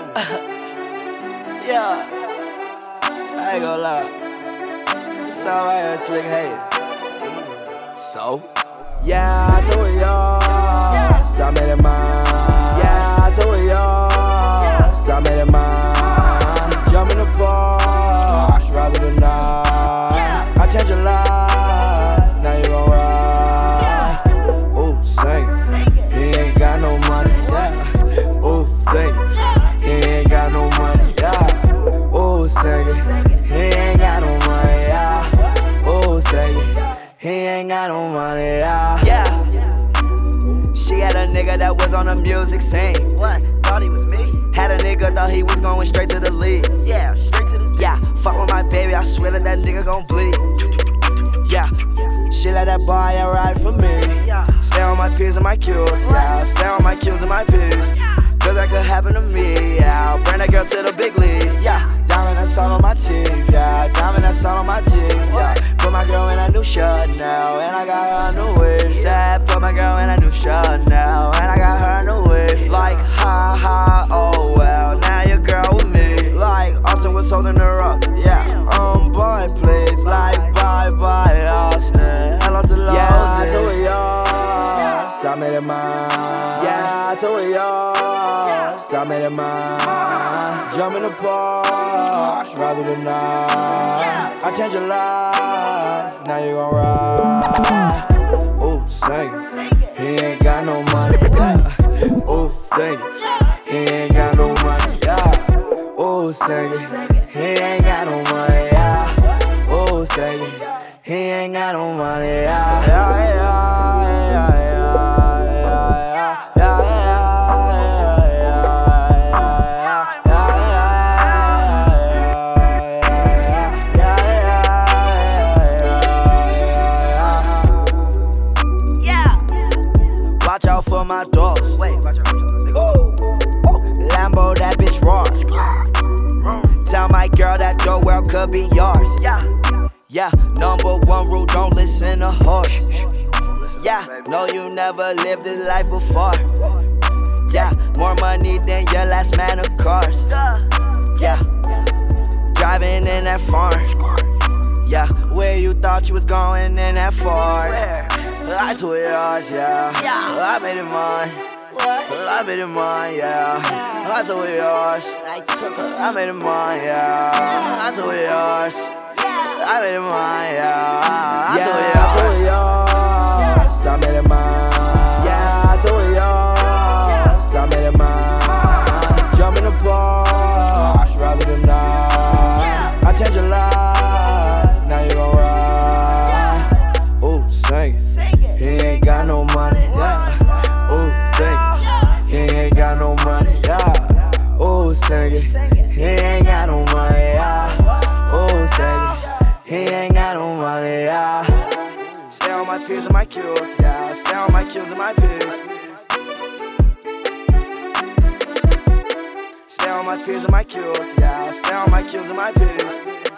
Yeah, I ain't gonna lie. This song right here, Slick Hate. So? Yeah, I told y'all, so I made it mine. Yeah, I told y'all, so I made it mine. Jump in the Porsche, rather than not. I changed your life, now you gon' ride. Ooh, sing it. He ain't got no money, yeah. Ooh, sing it. He ain't got no money, yeah. Ooh, sing it. He ain't got no money, yeah. Ooh, sing it. He ain't got no money, yeah. She had a nigga that was on the music scene. What? Thought he was me? Had a nigga, thought he was going straight to the league. Yeah, straight to the Yeah, fuck with my baby, I swear that nigga gon' bleed. Yeah, she let that boy ride for me. Stay on my P's and my Q's, yeah. Stay on my Q's and my P's. Cause that could happen to me, yeah. Bring that girl to the big league, yeah. Diamond that's all on my teeth, yeah. Diamond that's all on my teeth, yeah. Put my girl in a new shirt now, and I got her a new wig. Said, put my girl in a new shirt now, and I got her a new wig. Like, ha ha, oh well, now your girl with me. Like, Austin was holding her up, yeah. Boy, please, like, bye bye, Austin. Hello to Lowe's, yeah. I told y'all, so I made it mine. Yeah, I told y'all, so I made it mine. Jump in the Porsche, rather than not. I changed your life, now you gon' ride. Ooh, sing it. He ain't got no money, yeah. Ooh, sing it. He ain't got no money, yeah. Ooh, sing it. He ain't got no money, yeah. Ooh, sing it. He ain't got no money, yeah. Yeah, yeah, yeah, yeah. Watch out for my dogs. Wait, watch out. Lambo, that bitch raw. Tell my girl that the world could be yours. Yeah, number one rule, don't listen to horse. Yeah, no, you never lived this life before. Yeah, more money than your last man of cars. Yeah, driving in that farm. Yeah, where you thought you was going in that Ford. I told yours, yeah. I made it mine. I made it mine, yeah. I told yours. I made it mine, yeah. I told yours. I made it mine, yeah. I told yours. I made it mine. Yeah, I told yours. I made it mine. Jump in the Porsche, rather than not. I changed your life, now you gon' ride. Ooh, sing it. He ain't got no money, yeah. Ooh, sing it. He ain't got no money, yeah. Ooh, sing it. He ain't got no money, yeah. Ooh, sing it. He ain't got no money, yeah. Stay on my P's and my Q's, yeah. Stay on my Q's and my P's. Stay on my P's and my Q's, yeah. Stay on my Q's and my P's.